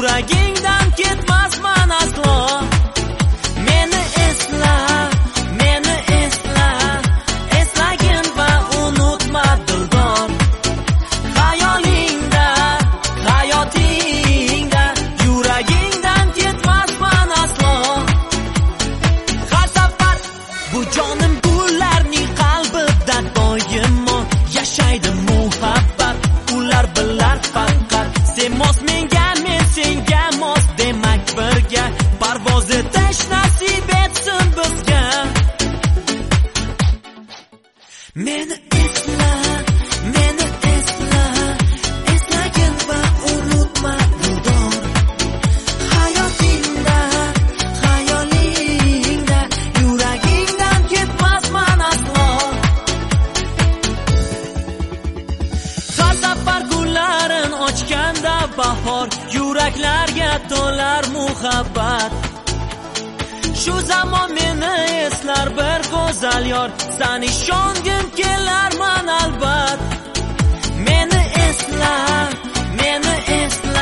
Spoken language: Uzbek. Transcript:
yuragingdan ketmasman aslo. Meni esla, eslagin va unutma dildor. Hayolingda, hayotingda, yuragingdan ketmasman aslo. Har safar bu jonim gullarning qalbida doimo yashaydi muhabbat. Ular bilar faqat sen mos menga, men senga mos, demak birga parvoz etish nasib etsin bizga. Meni esla, eslagin va unutma dildor. Hayotingda, hayolingda, yuragingdan ketmasman aslo. Har safar gullarin ochganda bahor, yuraklarga to'lar muhabbat. Shu zamon meni eslar bir go'zal yor, sani ishongim kelarman albat. Meni esla,